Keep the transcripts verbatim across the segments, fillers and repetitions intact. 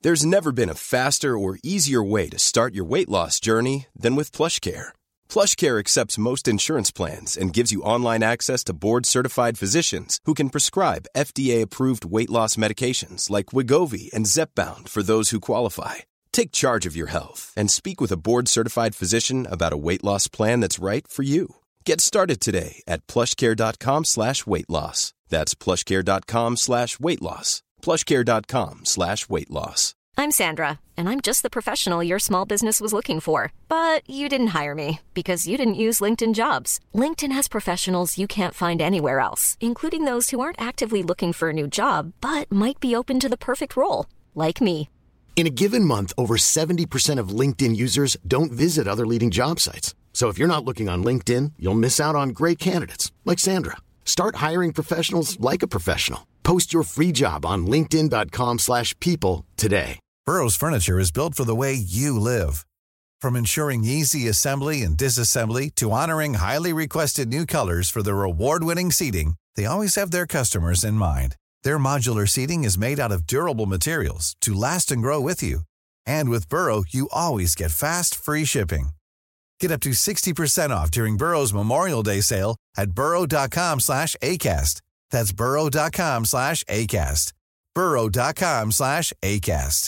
There's never been a faster or easier way to start your weight loss journey than with PlushCare. PlushCare accepts most insurance plans and gives you online access to board-certified physicians who can prescribe F D A-approved weight loss medications like Wegovy and Zepbound for those who qualify. Take charge of your health and speak with a board-certified physician about a weight loss plan that's right for you. Get started today at plushcare.com slash weight loss. That's plushcare.com slash weight loss. plushcare.com slash weight loss. I'm Sandra, and I'm just the professional your small business was looking for. But you didn't hire me because you didn't use LinkedIn Jobs. LinkedIn has professionals you can't find anywhere else, including those who aren't actively looking for a new job, but might be open to the perfect role, like me. In a given month, over seventy percent of LinkedIn users don't visit other leading job sites. So if you're not looking on LinkedIn, you'll miss out on great candidates, like Sandra. Start hiring professionals like a professional. Post your free job on linkedin.com slash people today. Burrow's furniture is built for the way you live. From ensuring easy assembly and disassembly to honoring highly requested new colors for their award-winning seating, they always have their customers in mind. Their modular seating is made out of durable materials to last and grow with you. And with Burrow, you always get fast, free shipping. Get up to sixty percent off during Burrow's Memorial Day sale at burrow.com slash ACAST. That's burrow.com slash ACAST. burrow.com slash ACAST.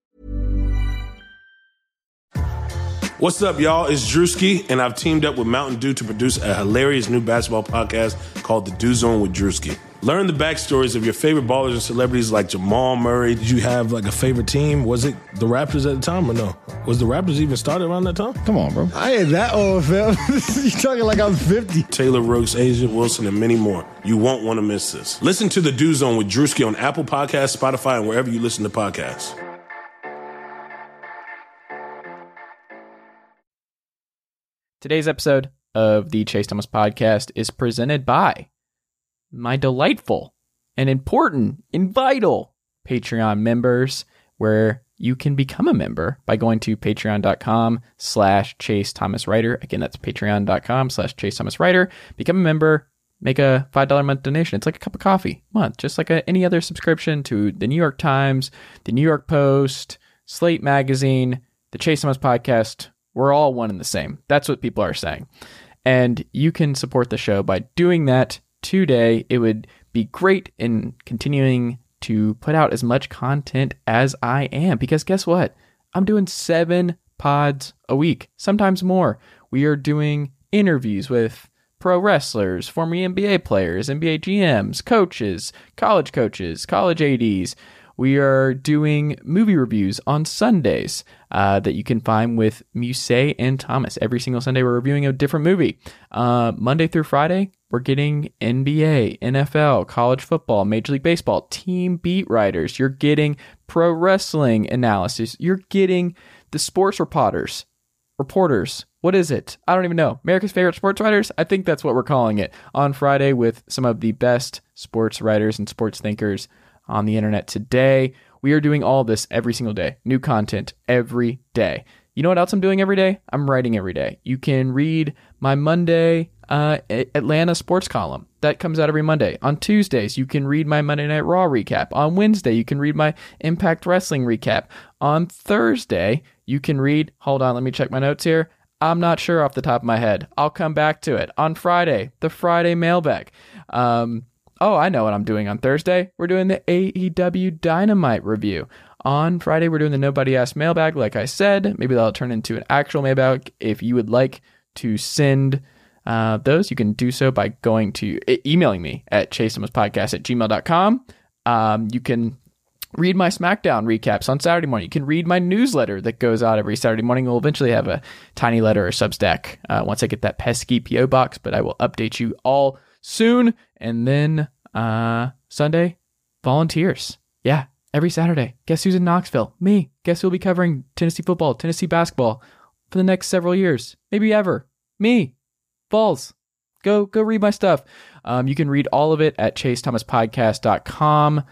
What's up, y'all? It's Drewski, and I've teamed up with Mountain Dew to produce a hilarious new basketball podcast called The Dew Zone with Drewski. Learn the backstories of your favorite ballers and celebrities like Jamal Murray. Did you have like a favorite team? Was it the Raptors at the time or no? Was the Raptors even started around that time? Come on, bro. I ain't that old, fam. You talking like I'm fifty. Taylor Rooks, Asia Wilson, and many more. You won't want to miss this. Listen to The Dew Zone with Drewski on Apple Podcasts, Spotify, and wherever you listen to podcasts. Today's episode of the Chase Thomas Podcast is presented by my delightful and important and vital Patreon members, where you can become a member by going to patreon.com slash Chase Thomas Writer. Again, that's patreon.com slash Chase Thomas Writer. Become a member, make a five dollars a month donation. It's like a cup of coffee a month, just like a, any other subscription to the New York Times, the New York Post, Slate Magazine, the Chase Thomas Podcast. We're all one and the same. That's what people are saying. And you can support the show by doing that today. It would be great in continuing to put out as much content as I am, because guess what? I'm doing seven pods a week, sometimes more. We are doing interviews with pro wrestlers, former N B A players, N B A G Ms, coaches, college coaches, college A Ds. We are doing movie reviews on Sundays uh, that you can find with Musée and Thomas. Every single Sunday, we're reviewing a different movie. Uh, Monday through Friday, we're getting N B A, N F L, college football, Major League Baseball, team beat writers. You're getting pro wrestling analysis. You're getting the sports reporters. Reporters. What is it? I don't even know. America's favorite sports writers? I think that's what we're calling it. On Friday with some of the best sports writers and sports thinkers on the internet today. We are doing all this every single day. New content every day. You know what else I'm doing every day? I'm writing every day. You can read my Monday uh, Atlanta sports column. That comes out every Monday. On Tuesdays, you can read my Monday Night Raw recap. On Wednesday, you can read my Impact Wrestling recap. On Thursday, you can read, hold on, let me check my notes here. I'm not sure off the top of my head. I'll come back to it. On Friday, the Friday mailbag. Um, Oh, I know what I'm doing on Thursday. We're doing the A E W Dynamite review. On Friday, we're doing the Nobody Asked mailbag, like I said. Maybe that'll turn into an actual mailbag. If you would like to send uh, those, you can do so by going to e- emailing me at chasethomaspodcast at gmail dot com. Um, you can read my SmackDown recaps on Saturday morning. You can read my newsletter that goes out every Saturday morning. We'll eventually have a tiny letter or Substack uh, once I get that pesky P O box, but I will update you all soon. And then uh, Sunday, volunteers. Yeah, every Saturday. Guess who's in Knoxville? Me. Guess who'll be covering Tennessee football, Tennessee basketball for the next several years? Maybe ever. Me. Balls. Go go read my stuff. Um, you can read all of it at chase thomas podcast dot com.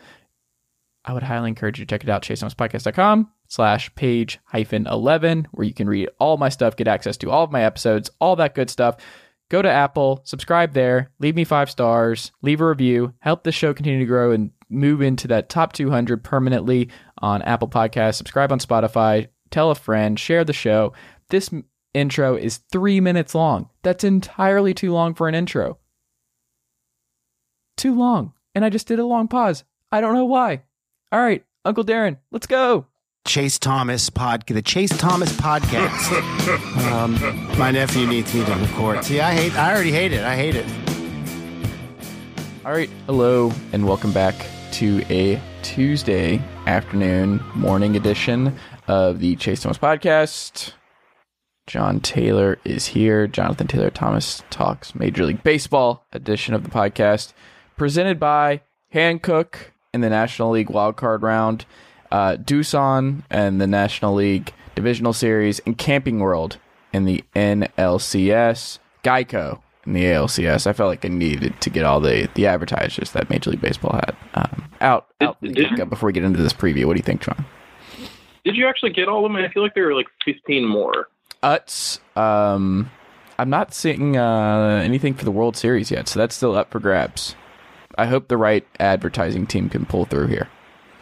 I would highly encourage you to check it out, chase thomas podcast dot com slash page hyphen eleven, where you can read all my stuff, get access to all of my episodes, all that good stuff. Go to Apple, subscribe there, leave me five stars, leave a review, help the show continue to grow and move into that top two hundred permanently on Apple Podcasts, subscribe on Spotify, tell a friend, share the show. This m- intro is three minutes long. That's entirely too long for an intro. Too long. And I just did a long pause. I don't know why. All right, Uncle Darren, let's go. Chase Thomas pod, the Chase Thomas podcast. um, my nephew needs me to record. See, I hate. I already hate it. I hate it. All right, hello, and welcome back to a Tuesday afternoon morning edition of the Chase Thomas podcast. John Taylor is here. Jonathan Taylor Thomas talks Major League Baseball edition of the podcast, presented by Hankook in the National League wildcard round. Uh, Doosan and the National League Divisional Series, and Camping World in the N L C S, Geico in the A L C S. I felt like I needed to get all the, the advertisers that Major League Baseball had um, out, out did, did, before we get into this preview. What do you think, John? Did you actually get all of them? I feel like there were like fifteen more. Utz. Um, I'm not seeing uh, anything for the World Series yet, so that's still up for grabs. I hope the right advertising team can pull through here.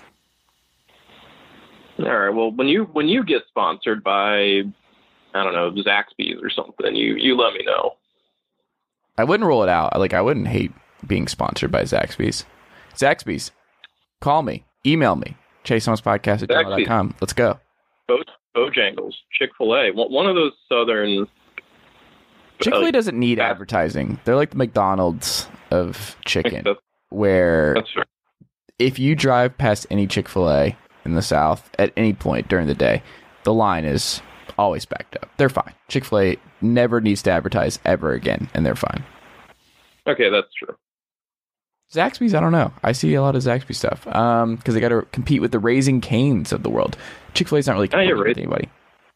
All right. Well, when you when you get sponsored by, I don't know, Zaxby's or something, you you let me know. I wouldn't rule it out. Like I wouldn't hate being sponsored by Zaxby's. Zaxby's, call me, email me, chase thomas podcast at gmail dot com. Let's go. Bo- Bojangles, Chick-fil-A, one of those southern. Chick-fil-A uh, doesn't need fast- advertising. They're like the McDonald's of chicken, That's, where that's right. if you drive past any Chick-fil-A in the South at any point during the day, the line is always backed up. They're fine. Chick-fil-A never needs to advertise ever again, and they're fine. Okay, that's true. Zaxby's, I don't know. I see a lot of Zaxby stuff um, because they got to compete with the Raising Cane's of the world. Chick-fil-A's not really Oh, yeah, competing right. with anybody.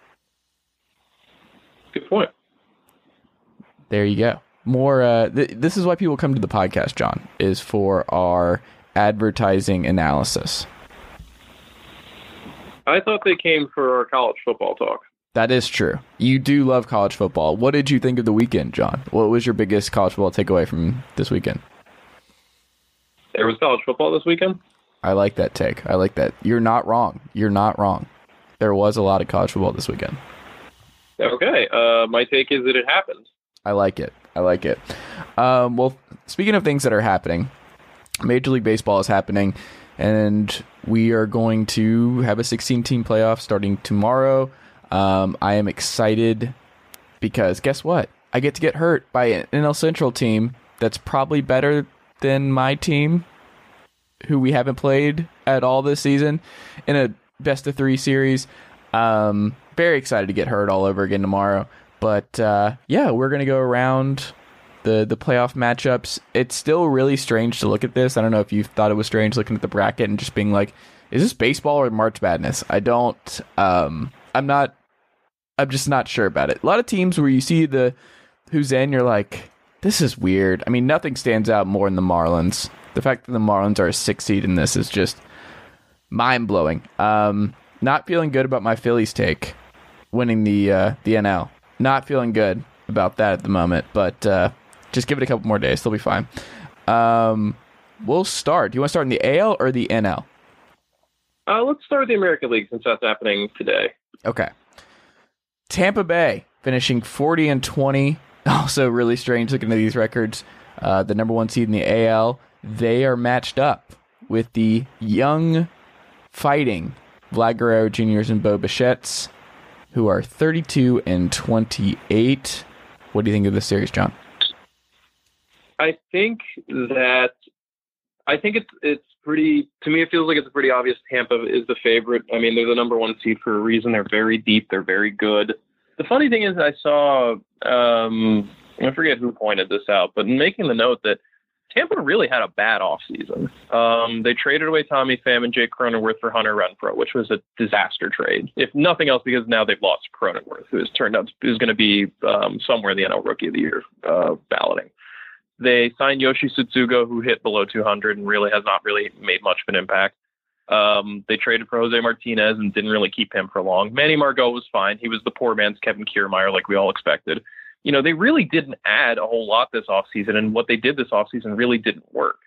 Good point. There you go. More. Uh, th- this is why people come to the podcast, John, is for our advertising analysis. I thought they came for our college football talk. That is true. You do love college football. What did you think of the weekend, John? What was your biggest college football takeaway from this weekend? There was college football this weekend? I like that take. I like that. You're not wrong. You're not wrong. There was a lot of college football this weekend. Okay. Uh, my take is that it happened. I like it. I like it. Um, well, speaking of things that are happening, Major League Baseball is happening, and we are going to have a sixteen-team playoff starting tomorrow. Um, I am excited because guess what? I get to get hurt by an N L Central team that's probably better than my team, who we haven't played at all this season, in a best-of-three series. Um, very excited to get hurt all over again tomorrow. But, uh, yeah, we're going to go around the, the playoff matchups. It's still really strange to look at this. I don't know if you thought it was strange looking at the bracket and just being like, is this baseball or March Madness? I don't, um, I'm not, I'm just not sure about it. A lot of teams where you see the who's in, you're like, this is weird. I mean, nothing stands out more than the Marlins. The fact that the Marlins are a six seed in this is just mind-blowing. Um, not feeling good about my Phillies take, winning the uh, the N L. Not feeling good about that at the moment, but uh, just give it a couple more days. They'll be fine. Um, we'll start. Do you want to start in the A L or the N L? Uh, let's start with the American League since that's happening today. Okay. Tampa Bay finishing forty and twenty. Also really strange looking at these records. Uh, the number one seed in the A L. They are matched up with the young fighting Vlad Guerrero Juniors and Bo Bichettes, who are thirty-two and twenty-eight. What do you think of this series, John? I think that I think it's it's pretty. To me, it feels like it's pretty obvious. Tampa is the favorite. I mean, they're the number one seed for a reason. They're very deep. They're very good. The funny thing is, I saw um, I forget who pointed this out, but making the note that Tampa really had a bad offseason. Um, they traded away Tommy Pham and Jake Cronenworth for Hunter Renfroe, which was a disaster trade. If nothing else, because now they've lost Cronenworth, who has turned out is going to be um, somewhere in the N L Rookie of the Year uh, balloting. They signed Yoshi Tsutsugo, who hit below two hundred and really has not really made much of an impact. Um, they traded for Jose Martinez and didn't really keep him for long. Manny Margot was fine. He was the poor man's Kevin Kiermaier, like we all expected. You know, they really didn't add a whole lot this offseason, and what they did this offseason really didn't work.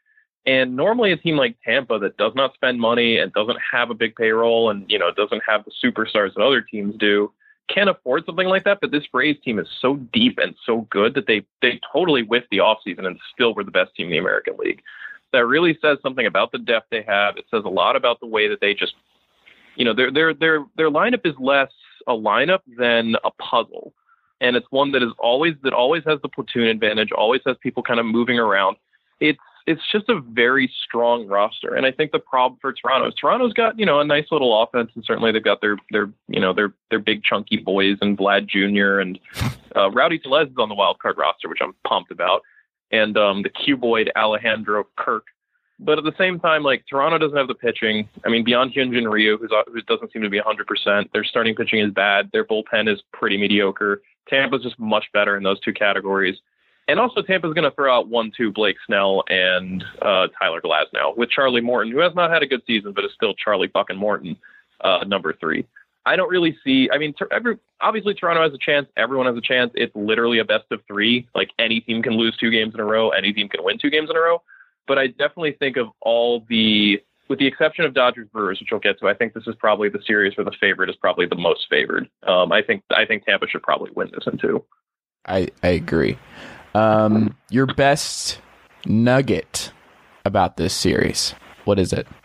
And normally a team like Tampa that does not spend money and doesn't have a big payroll and, you know, doesn't have the superstars that other teams do can afford something like that. But this Rays team is so deep and so good that they, they totally whiffed the offseason and still were the best team in the American League. That really says something about the depth they have. It says a lot about the way that they just, you know, their, their, their, their lineup is less a lineup than a puzzle. And it's one that is always, that always has the platoon advantage, always has people kind of moving around. It's, It's just a very strong roster. And I think the problem for Toronto is Toronto's got, you know, a nice little offense, and certainly they've got their, their, you know, their, their big chunky boys and Vlad Junior and uh, Rowdy Tellez is on the wild card roster, which I'm pumped about. And um, the cuboid Alejandro Kirk. But at the same time, like, Toronto doesn't have the pitching. I mean, beyond Hyunjin Ryu, who's, who doesn't seem to be one hundred percent, their starting pitching is bad. Their bullpen is pretty mediocre. Tampa's just much better in those two categories. And also Tampa's going to throw out one, two, Blake Snell and uh, Tyler Glasnow with Charlie Morton, who has not had a good season, but is still Charlie fucking Morton, uh, number three. I don't really see, I mean, every, obviously Toronto has a chance. Everyone has a chance. It's literally a best of three. Like, any team can lose two games in a row. Any team can win two games in a row. But I definitely think of all the, with the exception of Dodgers Brewers, which we'll get to, I think this is probably the series where the favorite is probably the most favored. Um, I think, I think Tampa should probably win this in two. I, I agree. Um, your best nugget about this series, what is it?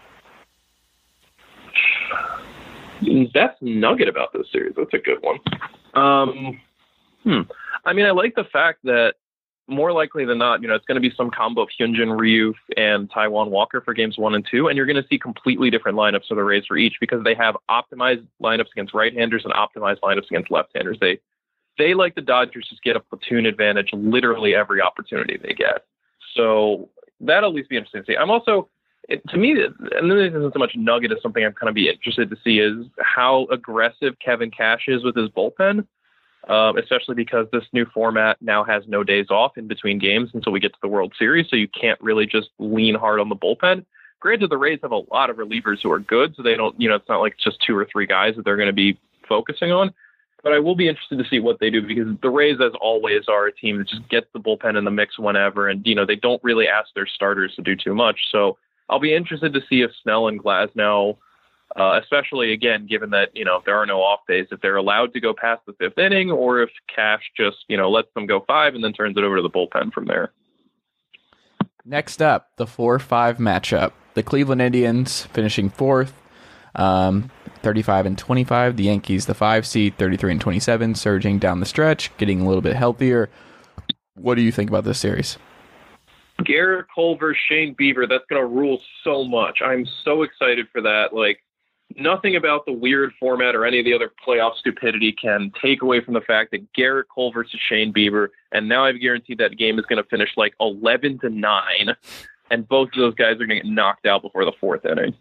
Best nugget about this series, that's a good one. Um, hmm. I mean, I like the fact that more likely than not, you know, it's going to be some combo of Hyunjin Ryu and Taijuan Walker for games one and two, and you're going to see completely different lineups for the Rays for each, because they have optimized lineups against right-handers and optimized lineups against left-handers. They They, like the Dodgers, just get a platoon advantage literally every opportunity they get. So that'll at least be interesting to see. I'm also, it, to me, and this isn't so much nugget as something I'm kind of be interested to see, is how aggressive Kevin Cash is with his bullpen, um, especially because this new format now has no days off in between games until we get to the World Series, so you can't really just lean hard on the bullpen. Granted, the Rays have a lot of relievers who are good, so they don't, you know, it's not like it's just two or three guys that they're going to be focusing on. But I will be interested to see what they do, because the Rays, as always, are a team that just gets the bullpen in the mix whenever. And, you know, they don't really ask their starters to do too much. So I'll be interested to see if Snell and Glasnow, uh, especially, again, given that, you know, there are no off days, if they're allowed to go past the fifth inning, or if Cash just, you know, lets them go five and then turns it over to the bullpen from there. Next up, the four five matchup. The Cleveland Indians finishing fourth. Um, thirty-five and twenty-five. The Yankees, the five seed, thirty-three and twenty-seven, surging down the stretch, getting a little bit healthier. What do you think about this series? Garrett Cole versus Shane Bieber. That's going to rule so much. I'm so excited for that. Like, nothing about the weird format or any of the other playoff stupidity can take away from the fact that Garrett Cole versus Shane Bieber, and now I've guaranteed that game is going to finish like eleven to nine, and both of those guys are going to get knocked out before the fourth inning.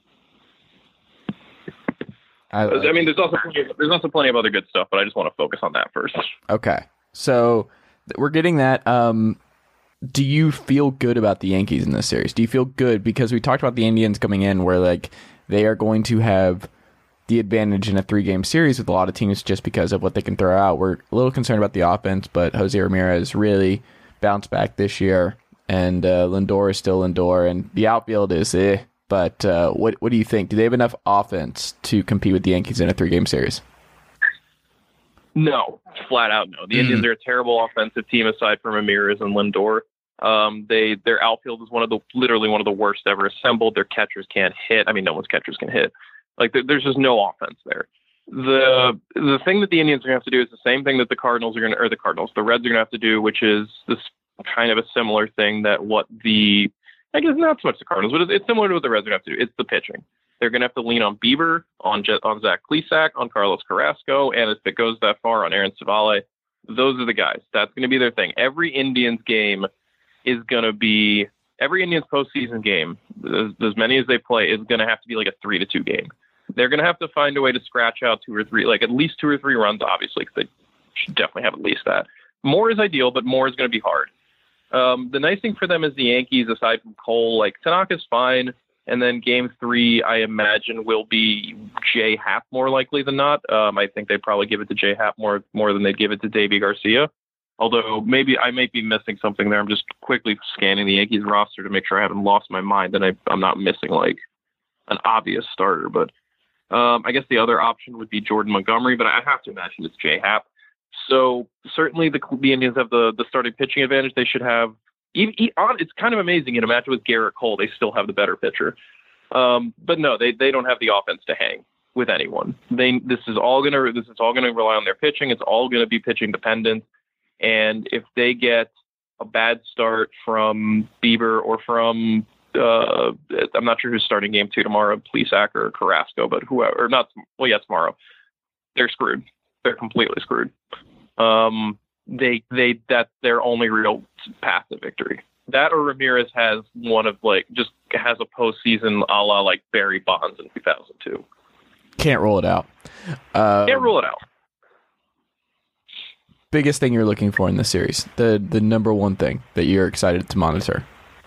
I, like I mean, there's also plenty of, there's also plenty of other good stuff, but I just want to focus on that first. Okay, so we're getting that. Um, do you feel good about the Yankees in this series? Do you feel good because we talked about the Indians coming in, where like they are going to have the advantage in a three-game series with a lot of teams just because of what they can throw out? We're a little concerned about the offense, but Jose Ramirez really bounced back this year, and uh, Lindor is still Lindor, and the outfield is eh. But uh, what what do you think? Do they have enough offense to compete with the Yankees in a three-game series? No, flat out no. The mm. Indians are a terrible offensive team aside from Ramirez and Lindor. Um, they their outfield is one of the literally one of the worst ever assembled. Their catchers can't hit. I mean, no one's catchers can hit. Like there's just no offense there. The the thing that the Indians are going to have to do is the same thing that the Cardinals are going to, or the Cardinals, the Reds are going to have to do, which is this kind of a similar thing that what the I guess not so much the Cardinals, but it's similar to what the Reds are going to have to do. It's the pitching. They're going to have to lean on Bieber, on Je- on Zach Plesac, on Carlos Carrasco, and if it goes that far, on Aaron Civale. Those are the guys. That's going to be their thing. Every Indians game is going to be, every Indians postseason game, as, as many as they play, is going to have to be like a three to two game. They're going to have to find a way to scratch out two or three, like at least two or three runs, obviously, because they should definitely have at least that. More is ideal, but more is going to be hard. Um, the nice thing for them is the Yankees, aside from Cole, like Tanaka's fine. And then game three, I imagine, will be Jay Happ more likely than not. Um, I think they'd probably give it to Jay Happ more more than they'd give it to Davey Garcia. Although maybe I might be missing something there. I'm just quickly scanning the Yankees roster to make sure I haven't lost my mind and I, I'm not missing like an obvious starter. But um, I guess the other option would be Jordan Montgomery, but I have to imagine it's J Happ. So certainly the, the Indians have the, the starting pitching advantage. They should have. Even, it's kind of amazing in a matchup with Garrett Cole, they still have the better pitcher. Um, but no, they, they don't have the offense to hang with anyone. They this is all gonna this is all gonna rely on their pitching. It's all gonna be pitching dependent. And if they get a bad start from Bieber or from uh, I'm not sure who's starting game two tomorrow, Plesac or Carrasco, but whoever, or not. Well, yeah, tomorrow. They're screwed. They're completely screwed. Um, they they that's their only real path to victory. That or Ramirez has one of like just has a postseason a la like Barry Bonds in two thousand two. Can't rule it out. Um, Can't rule it out. Biggest thing you're looking for in this series, the the number one thing that you're excited to monitor.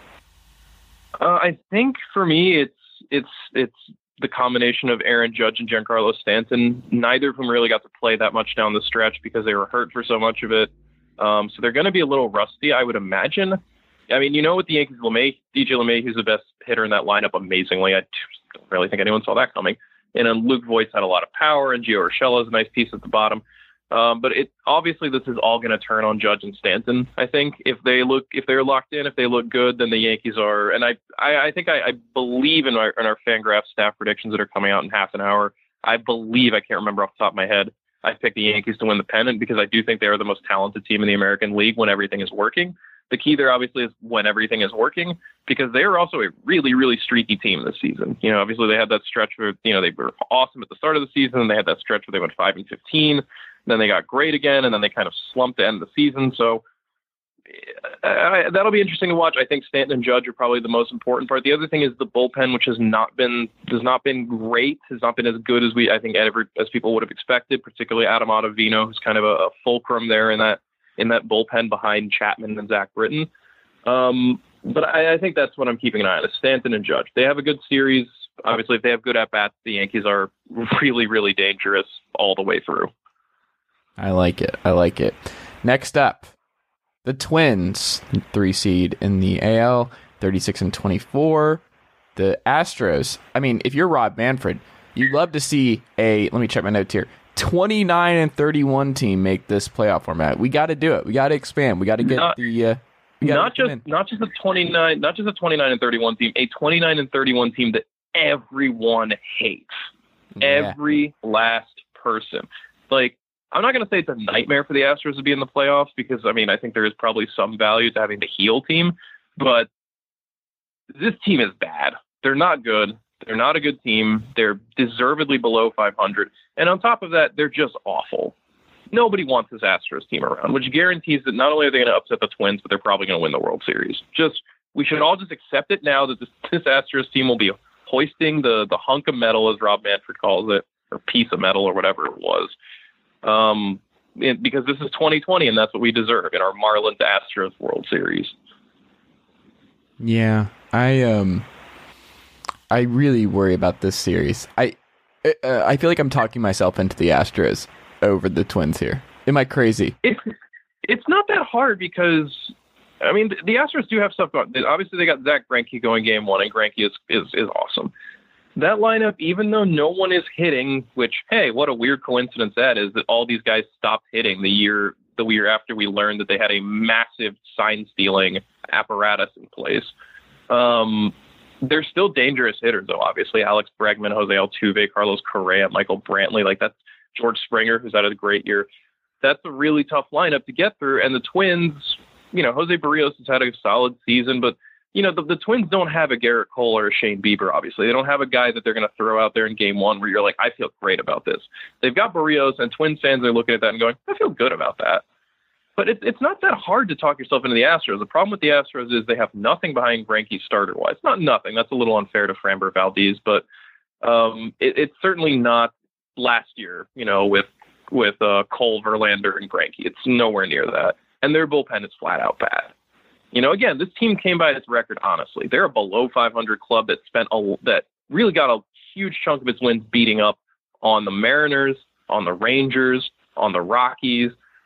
Uh, I think for me, it's it's it's the combination of Aaron Judge and Giancarlo Stanton. Neither of them really got to play that much down the stretch because they were hurt for so much of it. Um, so they're going to be a little rusty, I would imagine. I mean, you know, with the Yankees, LeMay, D J LeMay, who's the best hitter in that lineup, amazingly. I don't really think anyone saw that coming. And then Luke Voigt had a lot of power, and Gio Urshela is a nice piece at the bottom. Um, but it obviously this is all going to turn on Judge and Stanton. I think if they look, if they're locked in, if they look good, then the Yankees are. And I, I, I think I, I believe in our in our FanGraphs staff predictions that are coming out in half an hour. I believe I can't remember off the top of my head. I picked the Yankees to win the pennant because I do think they are the most talented team in the American League when everything is working. The key there obviously is when everything is working, because they are also a really, really streaky team this season. You know, obviously they had that stretch where, you know, they were awesome at the start of the season, and they had that stretch where they went five and fifteen. Then they got great again, and then they kind of slumped to end the season. So uh, that'll be interesting to watch. I think Stanton and Judge are probably the most important part. The other thing is the bullpen, which has not been has not been great, has not been as good as we I think every, as people would have expected. Particularly Adam Ottavino, who's kind of a, a fulcrum there in that in that bullpen behind Chapman and Zach Britton. Um, but I, I think that's what I'm keeping an eye on: is Stanton and Judge. They have a good series. Obviously, if they have good at bats, the Yankees are really, really dangerous all the way through. I like it. I like it. Next up, the Twins, three seed in the A L, thirty-six and twenty-four. The Astros. I mean, if you're Rob Manfred, you'd love to see a, let me check my notes here, twenty-nine and thirty-one team make this playoff format. We got to do it. We got to expand. We got to get not, the, uh, not just, not just a twenty-nine, not just a twenty-nine and thirty-one team, a twenty-nine and thirty-one team that everyone hates. Yeah. Every last person. Like, I'm not going to say it's a nightmare for the Astros to be in the playoffs because, I mean, I think there is probably some value to having the heel team, but this team is bad. They're not good. They're not a good team. They're deservedly below five hundred. And on top of that, they're just awful. Nobody wants this Astros team around, which guarantees that not only are they going to upset the Twins, but they're probably going to win the World Series. Just, we should all just accept it now that this, this Astros team will be hoisting the, the hunk of metal, as Rob Manfred calls it, or piece of metal or whatever it was. Um, it, because this is twenty twenty and that's what we deserve in our Marlins Astros World Series. Yeah, I um, I really worry about this series. I uh, I feel like I'm talking myself into the Astros over the Twins here. Am I crazy? It's it's not that hard because I mean the, the Astros do have stuff going. Obviously, they got Zach Greinke going game one, and Greinke is is is awesome. That lineup, even though no one is hitting, which, hey, what a weird coincidence that is, that all these guys stopped hitting the year the year after we learned that they had a massive sign-stealing apparatus in place. Um, they're still dangerous hitters, though, obviously. Alex Bregman, Jose Altuve, Carlos Correa, Michael Brantley, like that's George Springer, who's had a great year. That's a really tough lineup to get through. And the Twins, you know, Jose Barrios has had a solid season, but you know, the, the Twins don't have a Garrett Cole or a Shane Bieber, obviously. They don't have a guy that they're going to throw out there in game one where you're like, I feel great about this. They've got Barrios, and Twins fans are looking at that and going, I feel good about that. But it, it's not that hard to talk yourself into the Astros. The problem with the Astros is they have nothing behind Greinke starter-wise. Not nothing. That's a little unfair to Framber Valdez, but um, it, it's certainly not last year, you know, with, with uh, Cole, Verlander, and Greinke. It's nowhere near that. And their bullpen is flat-out bad. You know, again, this team came by its record, honestly. They're a below five hundred club that spent a, that really got a huge chunk of its wins beating up on the Mariners, on the Rangers, on the Rockies.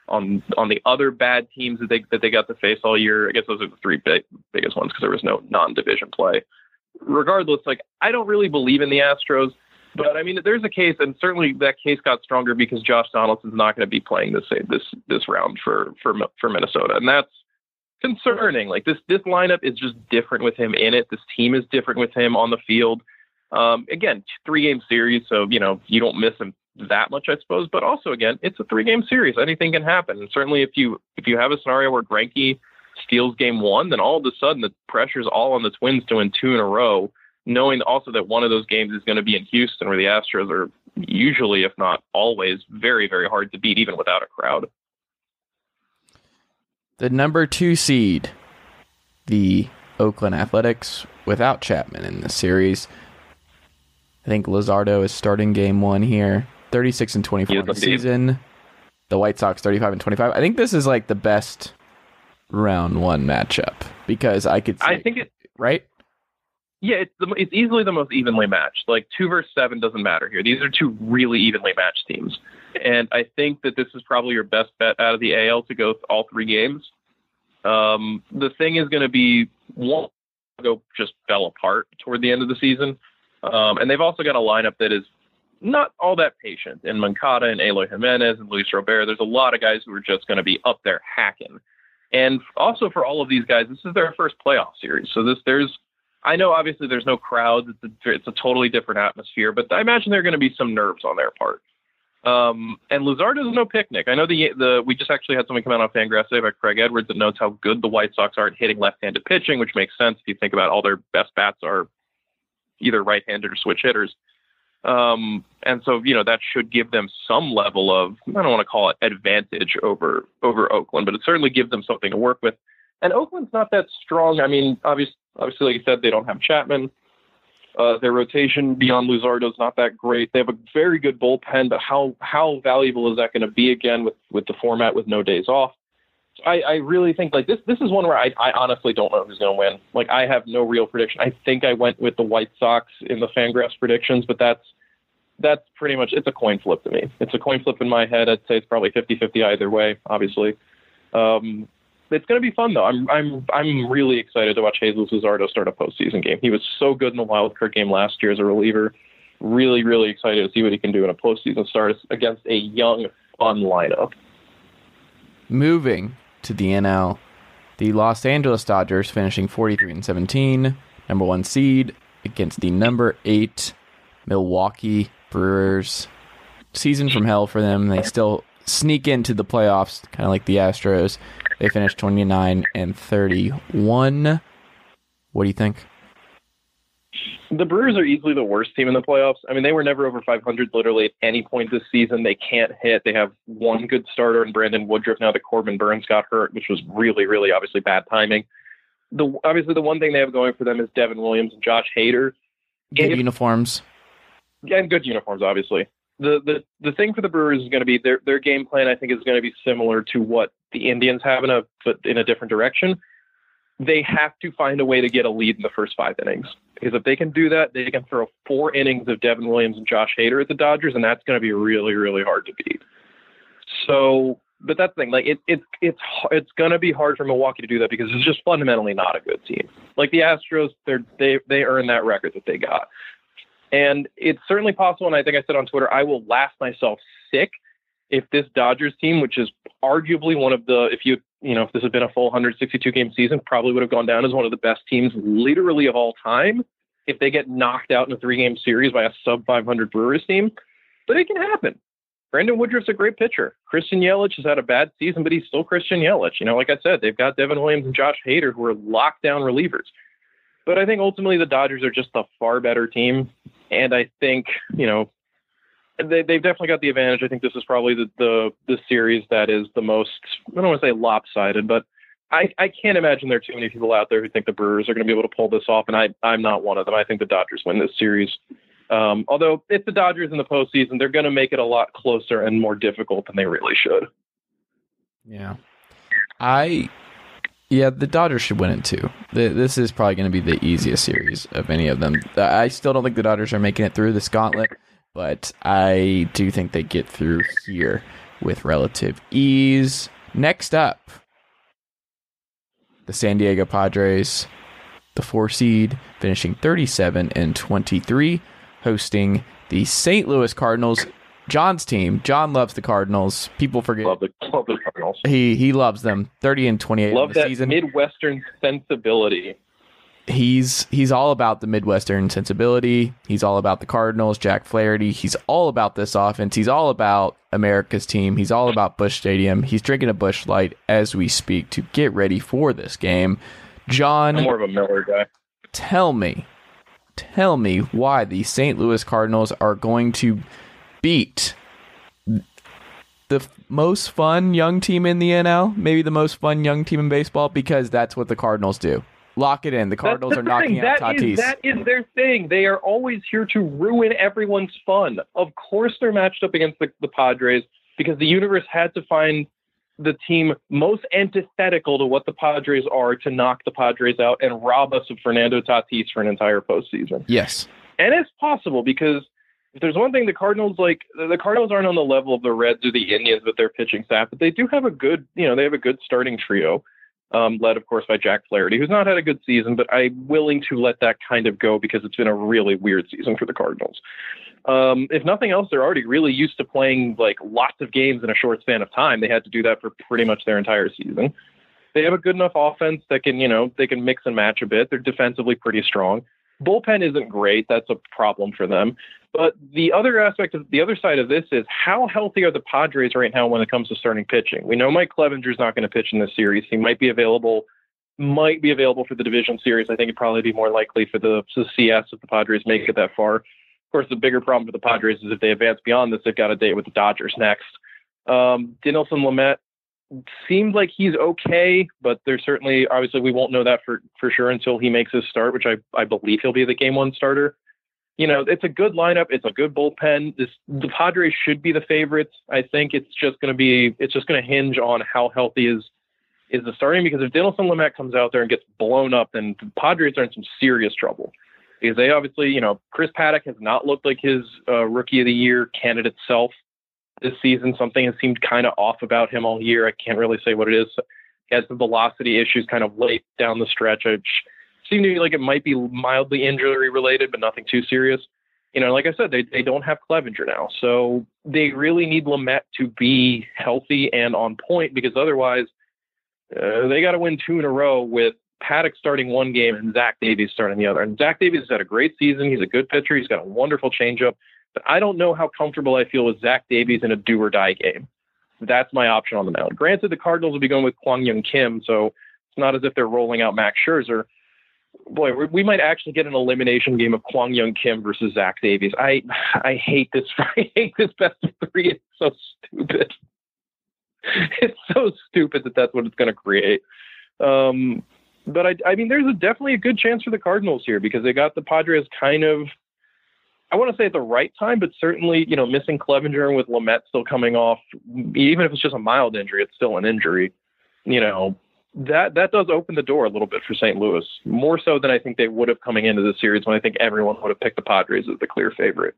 on on the other bad teams that they that they got to face all year. I guess those are the three big, biggest ones because there was no non-division play. Regardless, like I don't really believe in the Astros, but I mean there's a case, and certainly that case got stronger because Josh Donaldson's not going to be playing this this this round for for for Minnesota, and that's concerning. Like this this lineup is just different with him in it. This team is different with him on the field. Um, again, three game series, so you know you don't miss him that much, I suppose. But also, again, it's a three game series. Anything can happen. And certainly, if you if you have a scenario where Greinke steals game one, then all of a sudden the pressure's all on the Twins to win two in a row. Knowing also that one of those games is going to be in Houston, where the Astros are usually, if not always, very very hard to beat, even without a crowd. The number two seed, the Oakland Athletics, without Chapman in the series. I think Luzardo is starting game one here. thirty-six and twenty-four in the season. The White Sox thirty-five and twenty-five. I think this is like the best round one matchup because I could see I think it, right? Yeah, it's the, it's easily the most evenly matched. Like two versus seven doesn't matter here. These are two really evenly matched teams. And I think that this is probably your best bet out of the A L to go all three games. Um, the thing is going to be one go just fell apart toward the end of the season. Um, and they've also got a lineup that is not all that patient. And Moncada and Eloy Jimenez and Luis Robert, there's a lot of guys who are just going to be up there hacking. And also for all of these guys, this is their first playoff series. So this there's, I know obviously there's no crowds. It's a, it's a totally different atmosphere, but I imagine there are going to be some nerves on their part. Um, and Luzardo is no picnic. I know the the we just actually had someone come out on Fangraphs today by Craig Edwards that notes how good the White Sox are at hitting left-handed pitching, which makes sense if you think about all their best bats are either right-handed or switch hitters. Um, and so, you know, that should give them some level of, I don't want to call it advantage over, over Oakland, but it certainly gives them something to work with. And Oakland's not that strong. I mean, obviously, obviously, like you said, they don't have Chapman. Uh, their rotation beyond Luzardo is not that great. They have a very good bullpen, but how, how valuable is that going to be again with, with the format with no days off? So I, I really think like this, this is one where I, I honestly don't know who's going to win. Like I have no real prediction. I think I went with the White Sox in the Fangraphs predictions, but that's, that's pretty much, it's a coin flip to me. It's a coin flip in my head. I'd say it's probably fifty-fifty either way, obviously. Um, it's going to be fun though. I'm, I'm, I'm really excited to watch Jesus Luzardo start a postseason game. He was so good in the wild card game last year as a reliever. Really, really excited to see what he can do in a postseason start against a young, fun lineup. Moving to the N L, the Los Angeles Dodgers finishing forty-three and seventeen, number one seed against the number eight Milwaukee Brewers. Season from hell for them. They still sneak into the playoffs, kind of like the Astros. They finished twenty-nine and thirty-one. What do you think? The Brewers are easily the worst team in the playoffs. I mean, they were never over five hundred literally at any point this season. They can't hit. They have one good starter in Brandon Woodruff now that Corbin Burns got hurt, which was really, really obviously bad timing. The Obviously, the one thing they have going for them is Devin Williams and Josh Hader. Good if, uniforms. Yeah, and good uniforms, obviously. The, the the thing for the Brewers is going to be their their game plan, I think, is going to be similar to what the Indians have, in a, but in a different direction. They have to find a way to get a lead in the first five innings. Because if they can do that, they can throw four innings of Devin Williams and Josh Hader at the Dodgers, and that's going to be really, really hard to beat. So, but that's the thing. Like, it, it, it's it's going to be hard for Milwaukee to do that because it's just fundamentally not a good team. Like the Astros, they're, they they earned that record that they got. And it's certainly possible, and I think I said on Twitter, I will laugh myself sick if this Dodgers team, which is arguably one of the, if you, you know, if this had been a full one hundred sixty-two game season, probably would have gone down as one of the best teams literally of all time if they get knocked out in a three game series by a sub five hundred Brewers team. But it can happen. Brandon Woodruff's a great pitcher. Christian Yelich has had a bad season, but he's still Christian Yelich. You know, like I said, they've got Devin Williams and Josh Hader who are lockdown relievers. But I think ultimately the Dodgers are just a far better team. And I think, you know, they, they've definitely got the advantage. I think this is probably the, the, the series that is the most, I don't want to say lopsided, but I, I can't imagine there are too many people out there who think the Brewers are going to be able to pull this off. And I, I'm not one of them. I think the Dodgers win this series. Um, although it's the Dodgers in the postseason, they're going to make it a lot closer and more difficult than they really should. Yeah. I... Yeah, the Dodgers should win it too. The, this is probably going to be the easiest series of any of them. I still don't think the Dodgers are making it through this gauntlet, but I do think they get through here. with relative ease. Next up, the San Diego Padres, the four seed, finishing thirty-seven and twenty-three, hosting the Saint Louis Cardinals. John's team. John loves the Cardinals. People forget. Love the, love the Cardinals. He he loves them. thirty and twenty-eight love in the that season. Midwestern sensibility. He's he's all about the Midwestern sensibility. He's all about the Cardinals, Jack Flaherty. He's all about this offense. He's all about America's team. He's all about Busch Stadium. He's drinking a Busch Light as we speak to get ready for this game. John, I'm more of a Miller guy. Tell me, tell me why the Saint Louis Cardinals are going to beat the f- most fun young team in the N L, maybe the most fun young team in baseball, because that's what the Cardinals do. Lock it in. The Cardinals the are knocking thing. out that Tatis. Is, that is their thing. They are always here to ruin everyone's fun. Of course they're matched up against the, the Padres because the universe had to find the team most antithetical to what the Padres are to knock the Padres out and rob us of Fernando Tatis for an entire postseason. Yes. And it's possible because if there's one thing the Cardinals like, the Cardinals aren't on the level of the Reds or the Indians with their pitching staff, but they do have a good, you know, they have a good starting trio. Um, led, of course, by Jack Flaherty, who's not had a good season, but I'm willing to let that kind of go because it's been a really weird season for the Cardinals. Um, if nothing else, they're already really used to playing like lots of games in a short span of time. They had to do that for pretty much their entire season. They have a good enough offense that can, you know, they can mix and match a bit. They're defensively pretty strong. Bullpen isn't great. That's a problem for them. But the other aspect of the other side of this is how healthy are the Padres right now when it comes to starting pitching? We know Mike Clevenger's not going to pitch in this series. He might be available, might be available for the division series. I think it'd probably be more likely for the, the C S if the Padres make it that far. Of course, the bigger problem for the Padres is if they advance beyond this, they've got a date with the Dodgers next. Um, Dinelson Lamet seems like he's okay, but there's certainly, obviously, we won't know that for, for sure until he makes his start, which I, I believe he'll be the game one starter. You know, it's a good lineup. It's a good bullpen. This, the Padres should be the favorites. I think it's just going to be, it's just going to hinge on how healthy is, is the starting, because if Dinelson Lamet comes out there and gets blown up, then the Padres are in some serious trouble. Because they obviously, you know, Chris Paddock has not looked like his uh, rookie of the year candidate self this season. Something has seemed kind of off about him all year. I can't really say what it is. He has some velocity issues kind of late down the stretch. I seem to me like it might be mildly injury related, but nothing too serious. You know, like I said, they, they don't have Clevenger now. So they really need Lamet to be healthy and on point, because otherwise uh, they got to win two in a row with Paddock starting one game and Zach Davies starting the other. And Zach Davies has had a great season. He's a good pitcher. He's got a wonderful changeup. But I don't know how comfortable I feel with Zach Davies in a do or die game. That's my option on the mound. Granted, the Cardinals will be going with Kwang Young Kim, so it's not as if they're rolling out Max Scherzer. Boy, we might actually get an elimination game of Kwang Young Kim versus Zach Davies. I I hate this. I hate this best of three. It's so stupid. It's so stupid that that's what it's going to create. Um, but I, I mean, there's a, definitely a good chance for the Cardinals here because they got the Padres kind of, I want to say at the right time, but certainly, you know, missing Clevenger with Lamet still coming off, even if it's just a mild injury, it's still an injury. You know, that that does open the door a little bit for Saint Louis, more so than I think they would have coming into the series when I think everyone would have picked the Padres as the clear favorite.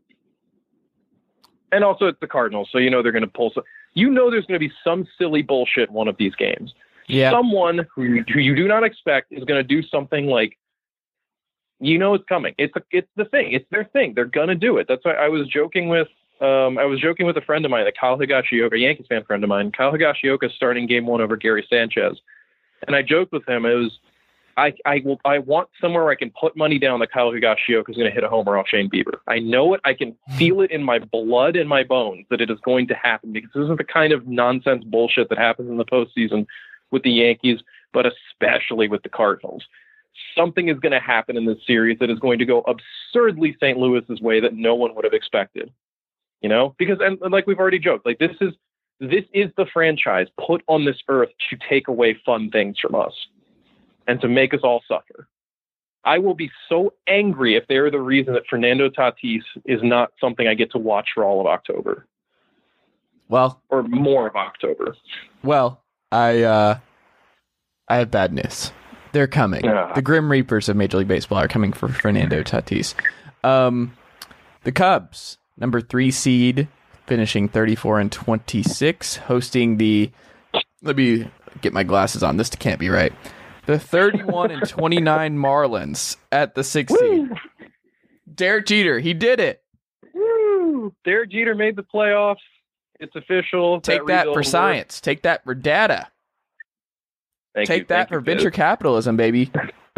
And also it's the Cardinals, so you know they're going to pull some, you know there's going to be some silly bullshit in one of these games. Yeah. Someone who you, who you do not expect is going to do something like, you know, it's coming. It's a, it's the thing. It's their thing. They're going to do it. That's why I was joking with, um, I was joking with a friend of mine, a Kyle Higashioka, a Yankees fan friend of mine. Kyle Higashioka starting game one over Gary Sanchez. And I joked with him. It was, I, I will, I want somewhere where I can put money down that Kyle Higashioka is going to hit a homer off Shane Bieber. I know it. I can feel it in my blood and my bones that it is going to happen, because this is the kind of nonsense bullshit that happens in the postseason with the Yankees, but especially with the Cardinals. Something is going to happen in this series that is going to go absurdly Saint Louis's way that no one would have expected, you know, because, and like we've already joked, like this is, this is the franchise put on this earth to take away fun things from us and to make us all suffer. I will be so angry if they're the reason that Fernando Tatis is not something I get to watch for all of October. Well, or more of October. Well, I, uh, I have bad news. They're coming. Yeah. The Grim Reapers of Major League Baseball are coming for Fernando Tatis. Um, the Cubs, number three seed, finishing thirty-four and twenty-six, hosting the, let me get my glasses on, this can't be right, the thirty-one and twenty-nine Marlins at the sixth seed. Derek Jeter, he did it. Woo! Derek Jeter made the playoffs. It's official. Take that, that for science. Works. Take that for data. Thank Take you, that for venture capitalism, baby.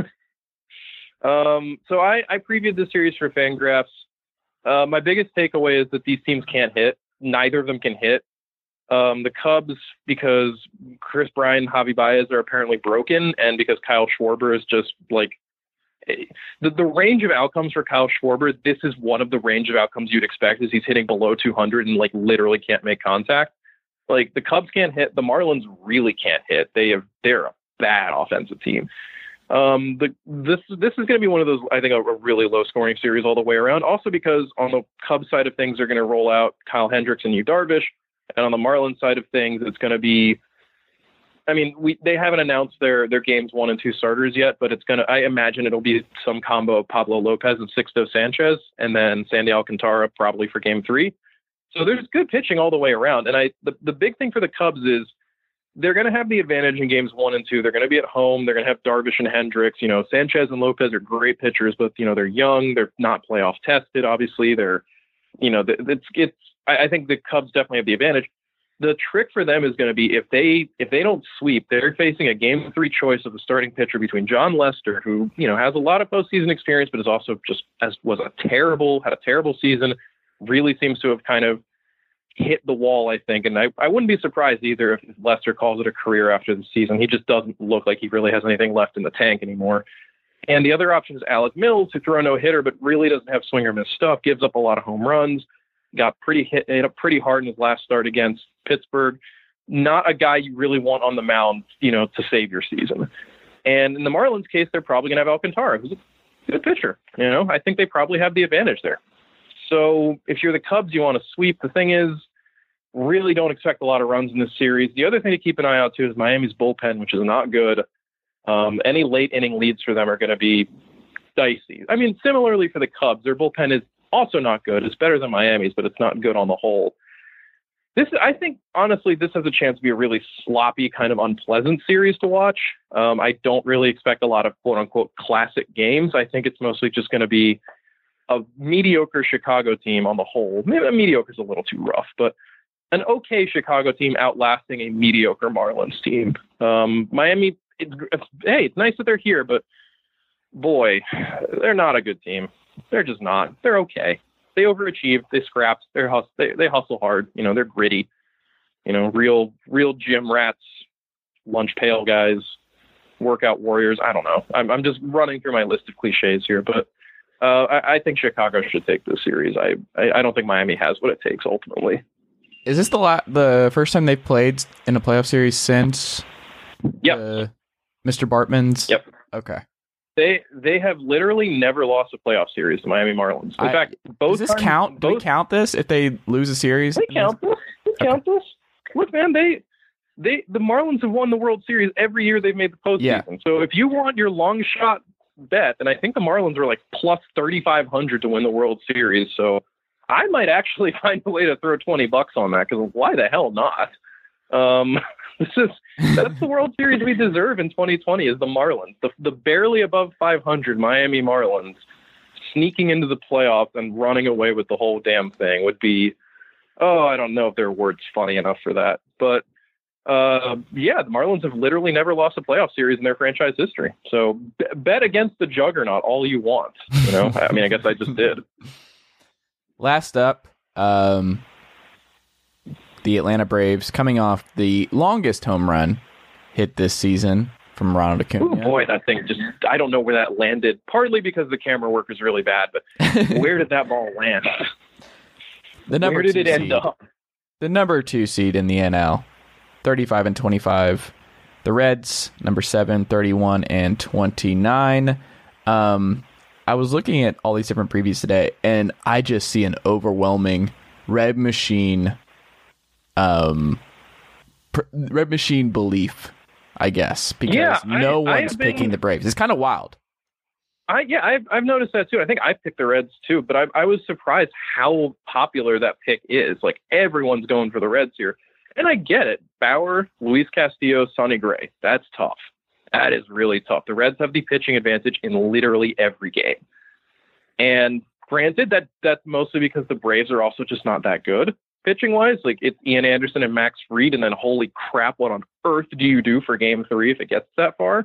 um, so I, I previewed this series for Fangraphs. Uh, my biggest takeaway is that these teams can't hit. Neither of them can hit. Um, the Cubs, because Chris Bryant and Javi Baez are apparently broken, and because Kyle Schwarber is just like the, the range of outcomes for Kyle Schwarber, this is one of the range of outcomes you'd expect, is he's hitting below two hundred and like literally can't make contact. Like the Cubs can't hit. The Marlins really can't hit. They have, they're a bad offensive team. Um, the, this, this is going to be one of those, I think, a, a really low scoring series all the way around. Also because on the Cubs side of things, they're going to roll out Kyle Hendricks and Yu Darvish. And on the Marlins side of things, it's going to be, I mean, we, they haven't announced their, their games one and two starters yet, but it's going to, I imagine it'll be some combo of Pablo Lopez and Sixto Sanchez, and then Sandy Alcantara probably for game three. So there's good pitching all the way around. And I, the, the big thing for the Cubs is they're going to have the advantage in games one and two. They're going to be at home. They're going to have Darvish and Hendricks. You know, Sanchez and Lopez are great pitchers, but, you know, they're young. They're not playoff tested, obviously. They're, you know, it's, it's, I think the Cubs definitely have the advantage. The trick for them is going to be if they if they don't sweep, they're facing a game three choice of the starting pitcher between John Lester, who, you know, has a lot of postseason experience, but is also just as was a terrible had a terrible season, really seems to have kind of hit the wall, I think. And I, I wouldn't be surprised either if Lester calls it a career after the season. He just doesn't look like he really has anything left in the tank anymore. And the other option is Alec Mills, who threw a no hitter, but really doesn't have swing or miss stuff, gives up a lot of home runs. Got pretty hit, hit up pretty hard in his last start against Pittsburgh. Not a guy you really want on the mound, you know, to save your season. And in the Marlins case, they're probably going to have Alcantara, who's a good pitcher. You know, I think they probably have the advantage there. So if you're the Cubs, you want to sweep. The thing is, really don't expect a lot of runs in this series. The other thing to keep an eye out too is Miami's bullpen, which is not good. Um, any late inning leads for them are going to be dicey. I mean, similarly for the Cubs, their bullpen is also not good. It's better than Miami's, but it's not good on the whole. This, I think, honestly, this has a chance to be a really sloppy, kind of unpleasant series to watch. Um, I don't really expect a lot of quote-unquote classic games. I think it's mostly just going to be a mediocre Chicago team on the whole. Maybe mediocre is a little too rough, but an okay Chicago team outlasting a mediocre Marlins team. Um, Miami, it's, it's, hey, it's nice that they're here, but boy, they're not a good team. They're just not. They're okay. They overachieved. They scrapped. They're hus- they they hustle hard. You know, they're gritty. You know, real real gym rats, lunch pail guys, workout warriors. I don't know. I'm I'm just running through my list of cliches here, but uh, I, I think Chicago should take this series. I, I I don't think Miami has what it takes ultimately. Is this the la- the first time they've played in a playoff series since? Yep. Uh, Mister Bartman's. Yep. Okay. They they have literally never lost a playoff series, the Miami Marlins. In I, fact, both does this times, count? both, Do we count this if they lose a series? They count this. They okay. count this. Look, man, they they the Marlins have won the World Series every year they've made the postseason. Yeah. So if you want your long shot bet, and I think the Marlins were like plus thirty-five hundred to win the World Series, so I might actually find a way to throw twenty bucks on that, because why the hell not? Um, this is that's the World Series we deserve in twenty twenty is the Marlins, the the barely above five hundred Miami Marlins sneaking into the playoffs and running away with the whole damn thing would be, oh, I don't know if there are words funny enough for that, but uh, yeah, the Marlins have literally never lost a playoff series in their franchise history. So b- bet against the juggernaut all you want. You know, I mean, I guess I just did. Last up, um, the Atlanta Braves coming off the longest home run hit this season from Ronald Acuna. Oh boy, that thing just, I don't know where that landed, partly because the camera work is really bad, but where did that ball land? The number where did two it end seed, up? The number two seed in the N L, thirty-five and twenty-five. The Reds, number seven, thirty-one and twenty-nine. Um, I was looking at all these different previews today, and I just see an overwhelming Red Machine, um, pr- Red Machine belief, I guess, because yeah, no I, one's been, picking the Braves. It's kind of wild. I yeah, I've I've noticed that too. I think I picked the Reds too, but I I was surprised how popular that pick is. Like everyone's going for the Reds here, and I get it. Bauer, Luis Castillo, Sonny Gray. That's tough. That is really tough. The Reds have the pitching advantage in literally every game, and granted that that's mostly because the Braves are also just not that good pitching wise. Like it's Ian Anderson and Max Fried, and then holy crap, what on earth do you do for Game Three if it gets that far?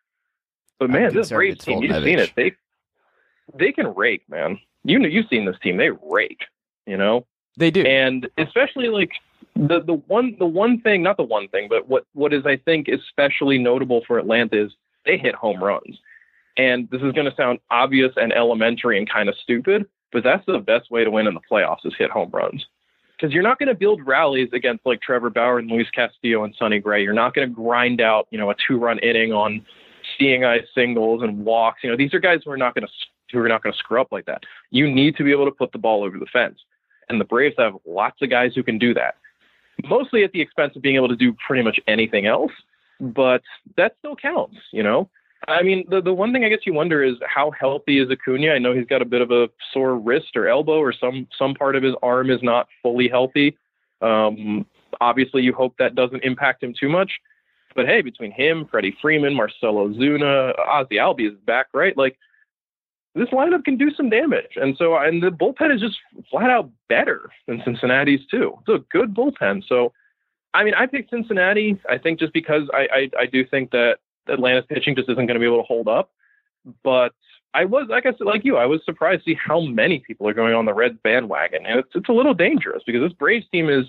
But man, this Braves team, you've seen it. They they can rake, man. You know, you've seen this team. They rake, you know? They do. And especially like the, the one the one thing, not the one thing, but what, what is I think especially notable for Atlanta is they hit home runs. And this is going to sound obvious and elementary and kind of stupid, but that's the best way to win in the playoffs is hit home runs. Because you're not going to build rallies against like Trevor Bauer and Luis Castillo and Sonny Gray. You're not going to grind out, you know, a two-run inning on seeing eye singles and walks. You know, these are guys who are not going to who are not going to screw up like that. You need to be able to put the ball over the fence, and the Braves have lots of guys who can do that. Mostly at the expense of being able to do pretty much anything else, but that still counts. You know, I mean, the the one thing I guess you wonder is how healthy is Acuna? I know he's got a bit of a sore wrist or elbow, or some some part of his arm is not fully healthy. Um, obviously, you hope that doesn't impact him too much. But hey, between him, Freddie Freeman, Marcell Ozuna, Ozzy Albies is back, right? Like this lineup can do some damage, and so and the bullpen is just flat out better than Cincinnati's too. It's a good bullpen. So, I mean, I picked Cincinnati. I think just because I I, I do think that Atlanta's pitching just isn't going to be able to hold up. But I was, like I said, like you, I was surprised to see how many people are going on the Reds bandwagon, and it's it's a little dangerous because this Braves team is.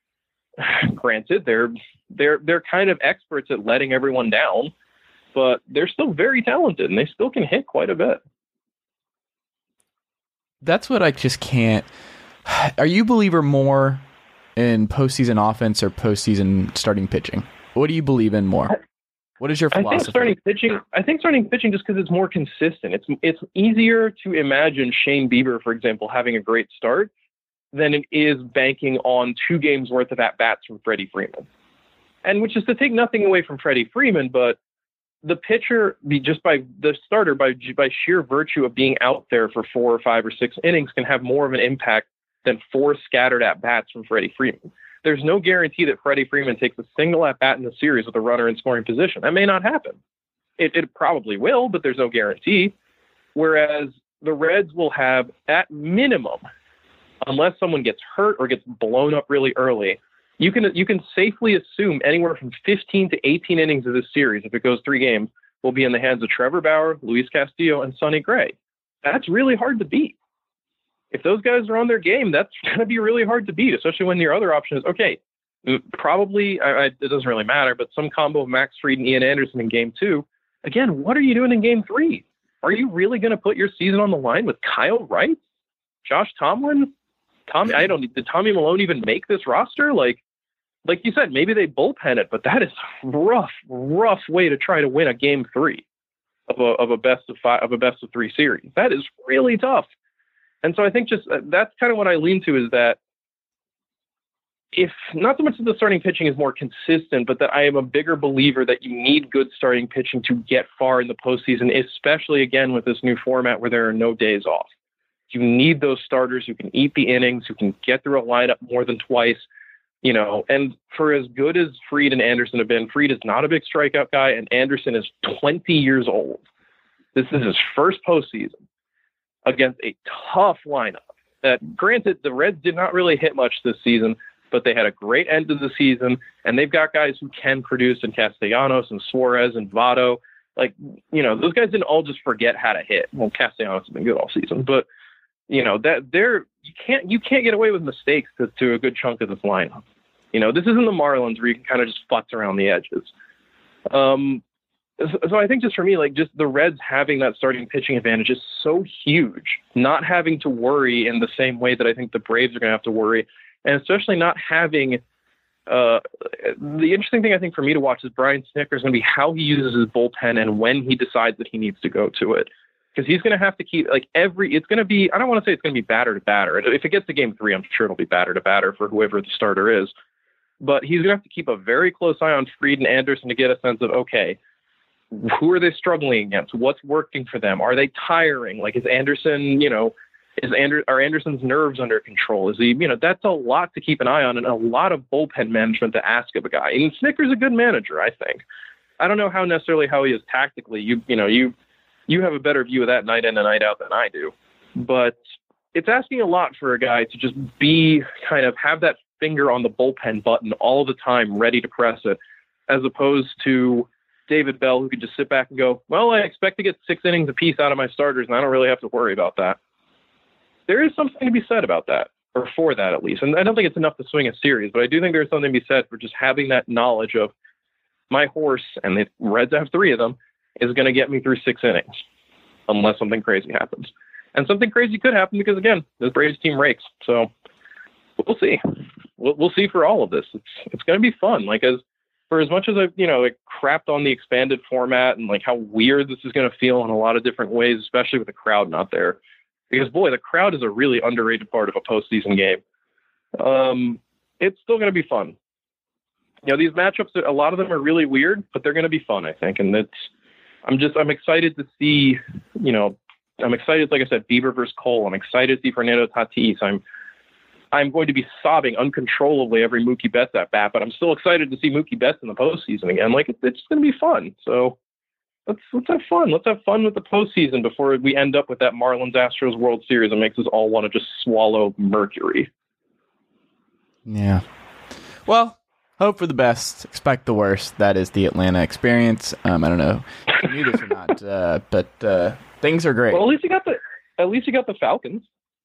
Granted, they're they're they're kind of experts at letting everyone down, but they're still very talented and they still can hit quite a bit. That's what I just can't. Are you a believer more in postseason offense or postseason starting pitching? What do you believe in more? What is your philosophy? I think starting pitching. I think starting pitching just because it's more consistent. It's it's easier to imagine Shane Bieber, for example, having a great start than it is banking on two games worth of at-bats from Freddie Freeman. And which is to take nothing away from Freddie Freeman, but the pitcher, be just by the starter, by by sheer virtue of being out there for four or five or six innings, can have more of an impact than four scattered at-bats from Freddie Freeman. There's no guarantee that Freddie Freeman takes a single at-bat in the series with a runner in scoring position. That may not happen. It, it probably will, but there's no guarantee. Whereas the Reds will have, at minimum, unless someone gets hurt or gets blown up really early, you can you can safely assume anywhere from fifteen to eighteen innings of this series, if it goes three games, will be in the hands of Trevor Bauer, Luis Castillo, and Sonny Gray. That's really hard to beat. If those guys are on their game, that's going to be really hard to beat, especially when your other option is, okay, probably, I, I, it doesn't really matter, but some combo of Max Fried and Ian Anderson in game two. Again, what are you doing in game three? Are you really going to put your season on the line with Kyle Wright, Josh Tomlin? Tommy, I don't. Did Tommy Malone even make this roster? Like, like you said, maybe they bullpen it, but that is rough, rough way to try to win a game three of a of a best of five of a best of three series. That is really tough. And so I think just uh, that's kind of what I lean to is that if not so much that the starting pitching is more consistent, but that I am a bigger believer that you need good starting pitching to get far in the postseason, especially again with this new format where there are no days off. You need those starters who can eat the innings, who can get through a lineup more than twice, you know, and for as good as Fried and Anderson have been, Fried is not a big strikeout guy, and Anderson is twenty years old. This is his first postseason against a tough lineup that, granted, the Reds did not really hit much this season, but they had a great end of the season, and they've got guys who can produce in Castellanos and Suarez and Votto. Like, you know, those guys didn't all just forget how to hit. Well, Castellanos has been good all season, but you know, that they're, you can't, you can't get away with mistakes to, to a good chunk of this lineup. You know, this isn't the Marlins where you can kind of just futz around the edges. Um, so, so I think just for me, like just the Reds having that starting pitching advantage is so huge, not having to worry in the same way that I think the Braves are going to have to worry. And especially not having, uh, the interesting thing I think for me to watch is Brian Snitker is going to be how he uses his bullpen and when he decides that he needs to go to it. Because he's going to have to keep, like, every, it's going to be, I don't want to say it's going to be batter to batter. If it gets to game three, I'm sure it'll be batter to batter for whoever the starter is. But he's going to have to keep a very close eye on Fried and Anderson to get a sense of, okay, who are they struggling against? What's working for them? Are they tiring? Like, is Anderson, you know, is Ander- are Anderson's nerves under control? Is he, you know, that's a lot to keep an eye on and a lot of bullpen management to ask of a guy. And Snitker's a good manager, I think. I don't know how necessarily how he is tactically. You, you know, you, you have a better view of that night in and night out than I do, but it's asking a lot for a guy to just be kind of have that finger on the bullpen button all the time, ready to press it, as opposed to David Bell, who could just sit back and go, well, I expect to get six innings apiece out of my starters, and I don't really have to worry about that. There is something to be said about that, or for that at least. And I don't think it's enough to swing a series, but I do think there's something to be said for just having that knowledge of my horse, and the Reds have three of them, is going to get me through six innings, unless something crazy happens. And something crazy could happen because, again, the Braves team rakes. So we'll see. We'll, we'll see for all of this. It's it's going to be fun. Like, as for as much as I, you know, like, crapped on the expanded format and like how weird this is going to feel in a lot of different ways, especially with the crowd not there. Because, boy, the crowd is a really underrated part of a postseason game. Um, it's still going to be fun. You know, these matchups, a lot of them are really weird, but they're going to be fun, I think. And it's, I'm just, I'm excited to see, you know, I'm excited, like I said, Bieber versus Cole. I'm excited to see Fernando Tatis. I'm I'm going to be sobbing uncontrollably every Mookie Betts at bat, but I'm still excited to see Mookie Betts in the postseason again. Like, it's, it's going to be fun. So let's let's have fun. Let's have fun with the postseason before we end up with that Marlins Astros World Series that makes us all want to just swallow mercury. Yeah. Well, hope for the best, expect the worst. That is the Atlanta experience. Um, I don't know if you knew this or not, uh, but uh, things are great. Well, at least you got the at least you got the Falcons.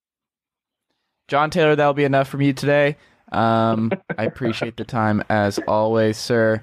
John Taylor, that'll be enough from you today. Um, I appreciate the time as always, sir.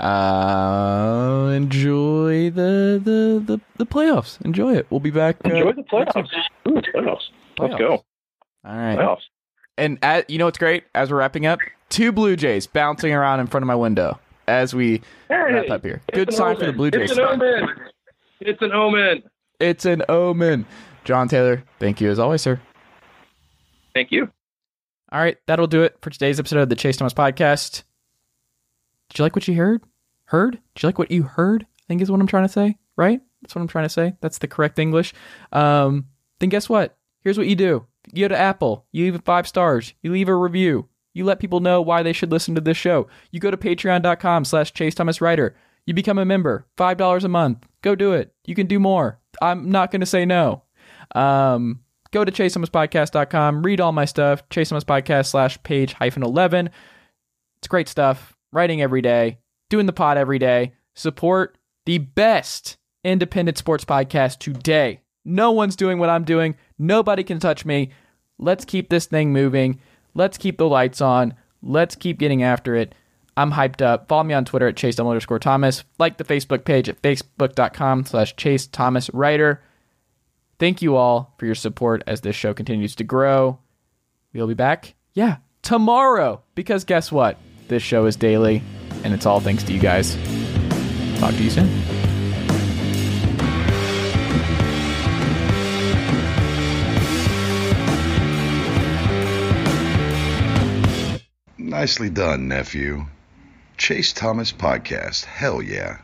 Uh, enjoy the, the, the, the playoffs. Enjoy it. We'll be back. Uh, enjoy the playoffs. Ooh, playoffs. Let's playoffs. go. All right. Playoffs. And at, you know what's great? As we're wrapping up, two Blue Jays bouncing around in front of my window as we hey, wrap up here. Good sign omen. for the Blue Jays. It's an omen. It's an omen. It's an omen. John Taylor, thank you as always, sir. Thank you. All right, that'll do it for today's episode of the Chase Thomas Podcast. Did you like what you heard? Heard? Did you like what you heard? I think is what I'm trying to say, right? That's what I'm trying to say. That's the correct English. Um, then guess what? Here's what you do. You go to Apple. You leave it five stars. You leave a review. You let people know why they should listen to this show. You go to patreon.com slash Chase Thomas Writer. You become a member. five dollars a month. Go do it. You can do more. I'm not going to say no. Um... Go to chase thomas podcast dot com, read all my stuff, Chase Thomas Podcast slash page hyphen eleven. It's great stuff. Writing every day, doing the pod every day. Support the best independent sports podcast today. No one's doing what I'm doing. Nobody can touch me. Let's keep this thing moving. Let's keep the lights on. Let's keep getting after it. I'm hyped up. Follow me on Twitter at chase underscore Thomas. Like the Facebook page at facebook.com slash Chase Thomas Writer. Thank you all for your support as this show continues to grow. We'll be back, yeah, tomorrow. Because guess what? This show is daily, and it's all thanks to you guys. Talk to you soon. Nicely done, nephew. Chase Thomas Podcast. Hell yeah.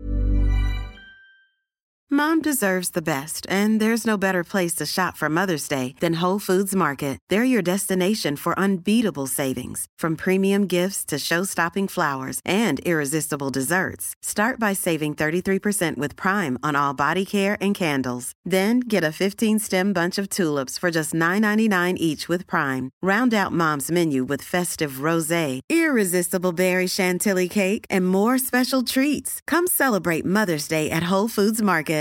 Mom deserves the best, and there's no better place to shop for Mother's Day than Whole Foods Market. They're your destination for unbeatable savings, from premium gifts to show-stopping flowers and irresistible desserts. Start by saving thirty-three percent with Prime on all body care and candles. Then get a fifteen-stem bunch of tulips for just nine ninety-nine each with Prime. Round out Mom's menu with festive rosé, irresistible berry chantilly cake, and more special treats. Come celebrate Mother's Day at Whole Foods Market.